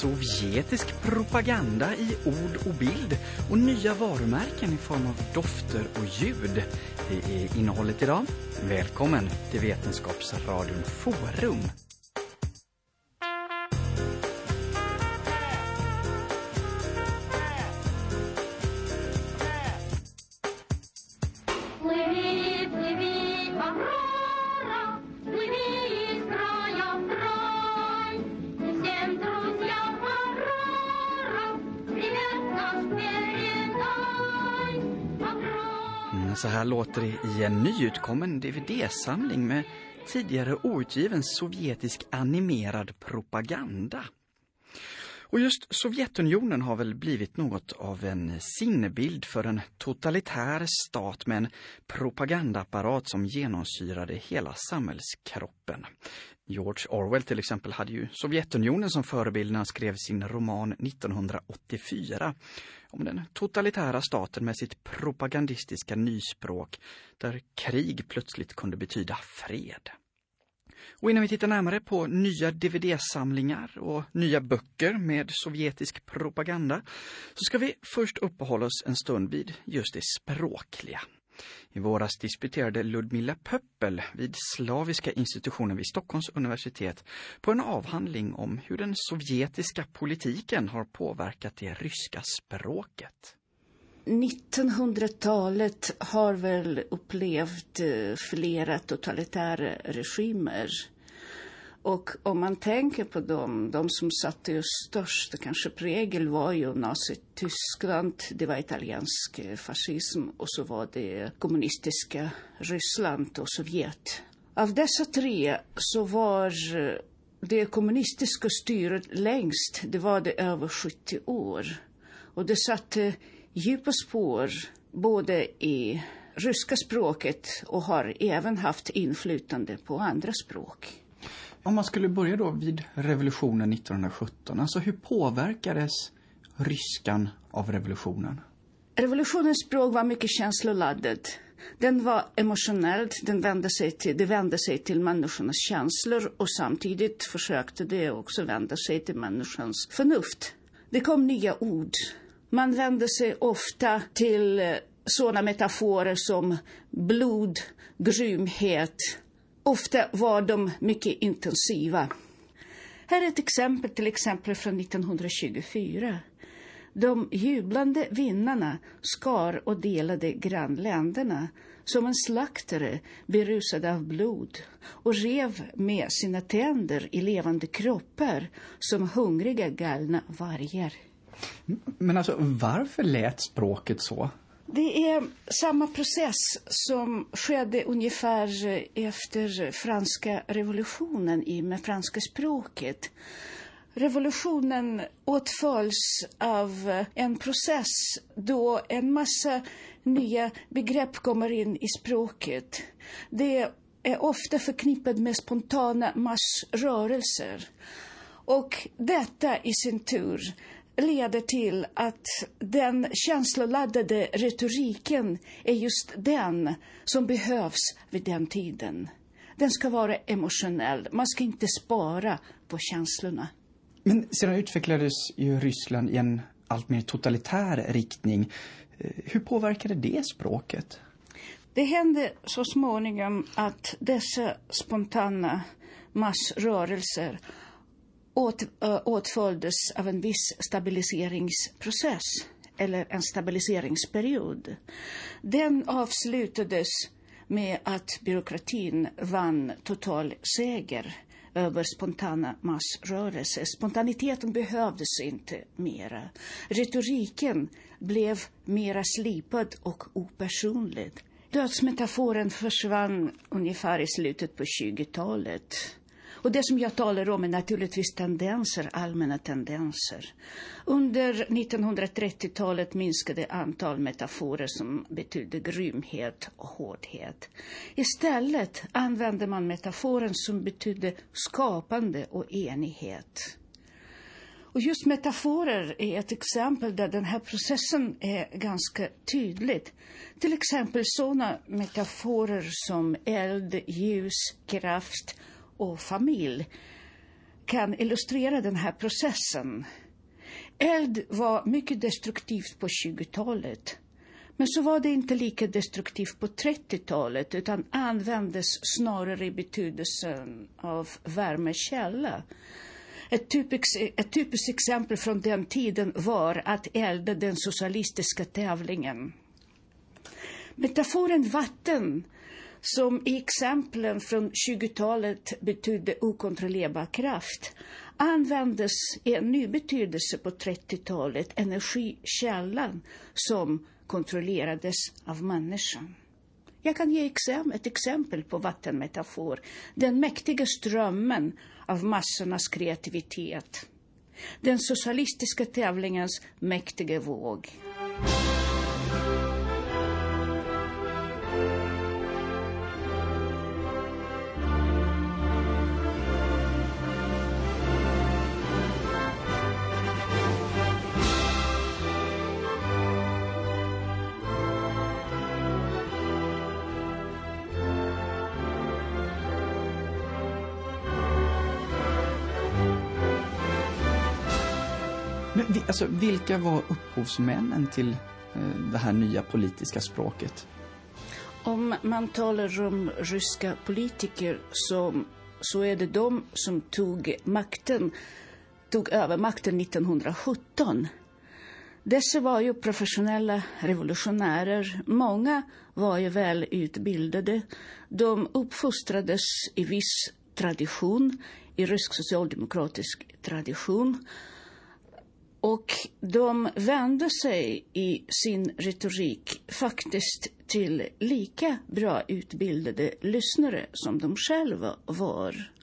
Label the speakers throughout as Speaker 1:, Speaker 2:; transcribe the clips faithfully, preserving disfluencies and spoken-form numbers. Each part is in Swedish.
Speaker 1: Sovjetisk propaganda i ord och bild och nya varumärken i form av dofter och ljud. Det är innehållet idag. Välkommen till Vetenskapsradion Forum. Så här låter det i en nyutkommen D V D-samling med tidigare outgiven sovjetisk animerad propaganda. Och just Sovjetunionen har väl blivit något av en sinnebild för en totalitär stat med en propagandaapparat som genomsyrade hela samhällskroppen. George Orwell till exempel hade ju Sovjetunionen som förebild när han skrev sin roman nittonhundraåttiofyra om den totalitära staten med sitt propagandistiska nyspråk där krig plötsligt kunde betyda fred. Och innan vi tittar närmare på nya D V D-samlingar och nya böcker med sovjetisk propaganda så ska vi först uppehålla oss en stund vid just det språkliga. I våras disputerade Ludmilla Pöppel vid Slaviska institutionen vid Stockholms universitet på en avhandling om hur den sovjetiska politiken har påverkat det ryska språket.
Speaker 2: nittonhundratalet har väl upplevt flera totalitära regimer. Och om man tänker på dem, de som satte ju största kanske prägel var ju Nazityskland, det var italiensk fascism och så var det kommunistiska Ryssland och Sovjet. Av dessa tre så var det kommunistiska styret längst, det var det över sjuttio år. Och det satte djupa spår både i ryska språket och har även haft inflytande på andra språk.
Speaker 1: Om man skulle börja då vid revolutionen nittonhundrasjutton, alltså hur påverkades ryskan av revolutionen?
Speaker 2: Revolutionens språk var mycket känsloladdat. Den var emotionell, den vände sig till, det vände sig till människornas känslor och samtidigt försökte det också vända sig till människans förnuft. Det kom nya ord. Man vände sig ofta till sådana metaforer som blod, grymhet. Ofta var de mycket intensiva. Här är ett exempel, till exempel från nittonhundratjugofyra. De jublande vinnarna skar och delade grannländerna som en slaktare berusad av blod och rev med sina tänder i levande kroppar som hungriga galna vargar.
Speaker 1: Men alltså, varför lät språket så?
Speaker 2: Det är samma process som skedde ungefär efter franska revolutionen i med franska språket. Revolutionen åtföljs av en process då en massa nya begrepp kommer in i språket. Det är ofta förknippat med spontana massrörelser. Och detta i sin tur leder till att den känsloladdade retoriken är just den som behövs vid den tiden. Den ska vara emotionell. Man ska inte spara på känslorna.
Speaker 1: Men sedan utvecklades ju Ryssland i en allt mer totalitär riktning. Hur påverkade det språket?
Speaker 2: Det hände så småningom att dessa spontana massrörelser åt, äh, åtföljdes av en viss stabiliseringsprocess eller en stabiliseringsperiod. Den avslutades med att byråkratin vann total seger över spontana massrörelser. Spontaniteten behövdes inte mera. Retoriken blev mera slipad och opersonlig. Dödsmetaforen försvann ungefär i slutet på tjugotalet. Och det som jag talar om är naturligtvis tendenser, allmänna tendenser. Under nittonhundratrettiotalet minskade antal metaforer som betydde grymhet och hårdhet. Istället använde man metaforen som betydde skapande och enighet. Och just metaforer är ett exempel där den här processen är ganska tydligt. Till exempel sådana metaforer som eld, ljus, kraft och familj kan illustrera den här processen. Eld var mycket destruktivt på tjugotalet. Men så var det inte lika destruktivt på trettiotalet utan användes snarare i betydelsen av värmekälla. Ett typiskt, ett typiskt exempel från den tiden var att elda den socialistiska tävlingen. Metaforen vatten, som i exemplen från tjugotalet betydde okontrollerbar kraft, användes i en ny betydelse på trettiotalet, energikällan som kontrollerades av människan. Jag kan ge ett exempel på vattenmetafor. Den mäktiga strömmen av massornas kreativitet. Den socialistiska tävlingens mäktiga våg.
Speaker 1: Men alltså, vilka var upphovsmännen till eh, det här nya politiska språket?
Speaker 2: Om man talar om ryska politiker så, så är det de som tog makten, tog över makten nittonhundrasjutton. Dessa var ju professionella revolutionärer. Många var ju väl utbildade. De uppfostrades i viss tradition, i rysk socialdemokratisk tradition. Och de vände sig i sin retorik faktiskt till lika bra utbildade lyssnare som de själva var.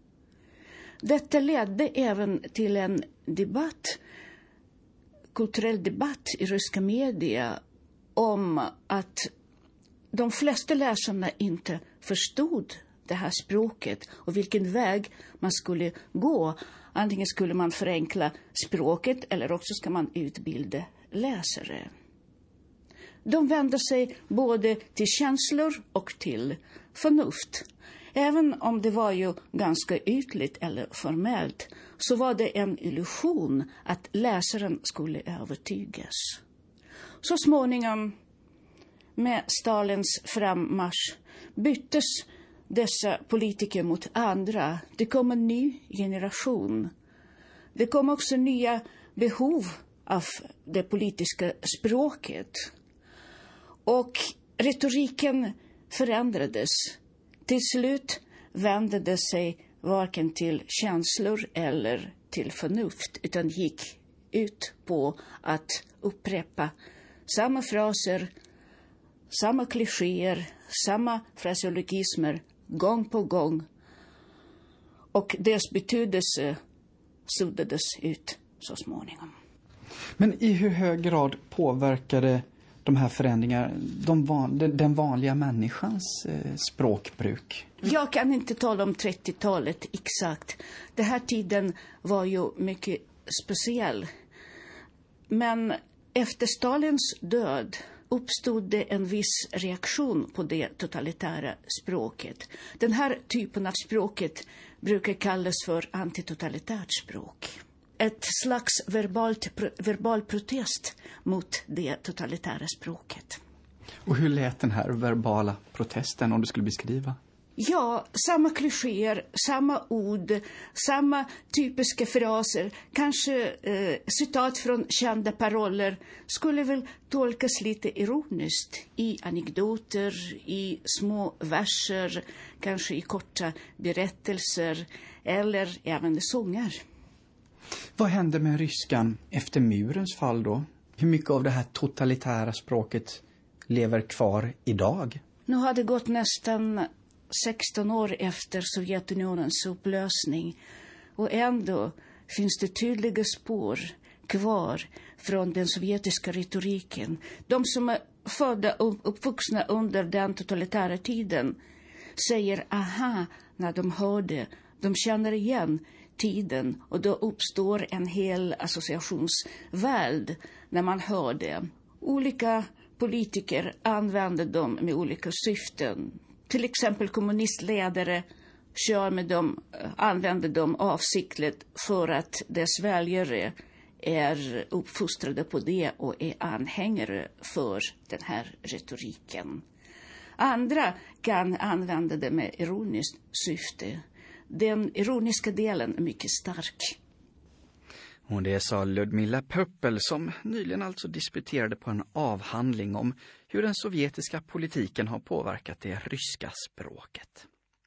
Speaker 2: Detta ledde även till en debatt, kulturell debatt i ryska media om att de flesta läsarna inte förstod det här språket och vilken väg man skulle gå. Antingen skulle man förenkla språket eller också ska man utbilda läsare. De vände sig både till känslor och till förnuft. Även om det var ju ganska ytligt eller formellt så var det en illusion att läsaren skulle övertygas. Så småningom med Stalins frammarsch byttes dessa politiker mot andra. Det kom en ny generation. Det kom också nya behov av det politiska språket. Och retoriken förändrades. Till slut vände det sig varken till känslor eller till förnuft utan gick ut på att upprepa samma fraser, samma klichéer, samma fraseologismer gång på gång. Och deras betydelse suddades ut så småningom.
Speaker 1: Men i hur hög grad påverkade de här förändringarna de van, den vanliga människans eh, språkbruk?
Speaker 2: Jag kan inte tala om trettiotalet exakt. Den här tiden var ju mycket speciell. Men efter Stalins död uppstod det en viss reaktion på det totalitära språket. Den här typen av språket brukar kallas för antitotalitärt språk. Ett slags verbalt, verbal protest mot det totalitära språket.
Speaker 1: Och hur lät den här verbala protesten om du skulle beskriva?
Speaker 2: Ja, samma klichéer, samma ord, samma typiska fraser, kanske eh, citat från kända paroller skulle väl tolkas lite ironiskt i anekdoter, i små verser, kanske i korta berättelser eller även sånger.
Speaker 1: Vad hände med ryskan efter murens fall då? Hur mycket av det här totalitära språket lever kvar idag?
Speaker 2: Nu har det gått nästan sexton år efter Sovjetunionens upplösning och ändå finns det tydliga spår kvar från den sovjetiska retoriken. De som är födda och uppvuxna under den totalitära tiden säger aha när de hör det. De känner igen tiden och då uppstår en hel associationsvärld när man hör det. Olika politiker använder dem med olika syften. Till exempel kommunistledare kör med dem, använder dem avsiktligt för att dess väljare är uppfostrade på det och är anhängare för den här retoriken. Andra kan använda det med ironiskt syfte. Den ironiska delen är mycket stark.
Speaker 1: Och det sa Ludmilla Pöppel som nyligen alltså disputerade på en avhandling om hur den sovjetiska politiken har påverkat det ryska språket.